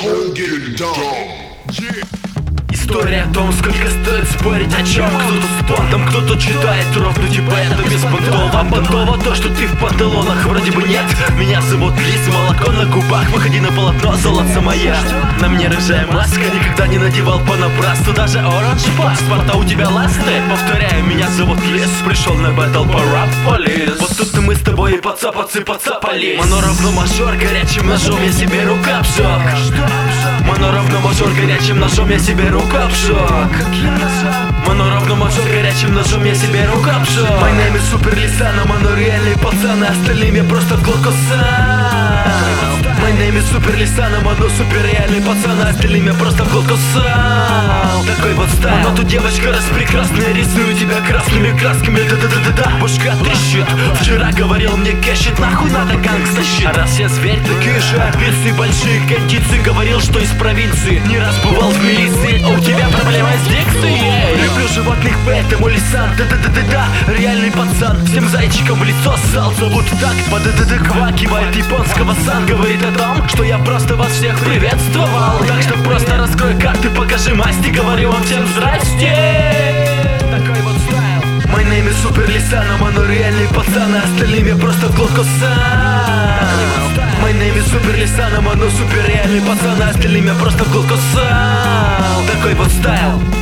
Come get it done. Yeah. История о том, сколько стоит спорить о чем. Кто-то с понтом, кто-то читает ровно типа это без понтов. А понтово то, что ты в панталонах вроде бы нет. Меня зовут Лис, молоко на губах. Выходи на полотно, золотца моя. На мне рыжая маска, никогда не надевал понапрасну. Даже оранж паспорта у тебя ласты. Повторяю, меня зовут Лис, пришел на бэтл по рэп-полис. Вот тут мы с тобой и подцапаться подцапались. Мано равно мажор, горячим ножом я себе рука обжег. Мано равно мажор, горячим ножом я себе рука обжег. Мано равно мажор, горячим ножом я себе рука обжег. My name is Супер Лисана, мано реальные пацаны, остальным я просто клоко сам. My name is Супер Лисана, мано супер реальные пацаны, остальным я просто клоко сам. Такой вот стайл. Мано тут девочка распрекрасная, рисую тебя красными красками. Да-да-да-да-да, башка трещит. Вчера говорил мне кэшит, нахуй надо гангста щит. А раз я зверь, такие же амбиции, большие кондиции. Говорил, что из провинции, не раз бывал в милиции. А у тебя проблема с дикцией. Люблю животных, поэтому Лисан. Да-да-да-да-да, реальный пацан. Всем зайчикам в лицо ссал. Зовут так, квакивает японского сан. Говорит о том, что я просто вас всех приветствовал. Так что просто раскрой карты, покажи масти. Говорю вам всем здрасте. Такой вот стайл. My name is Супер Лисана, мано реальный пацан, а остальным я просто клоко сам. My name is Супер Лисана, мано супер реальный пацан, а остальным я просто клоко сам. Такой вот стайл.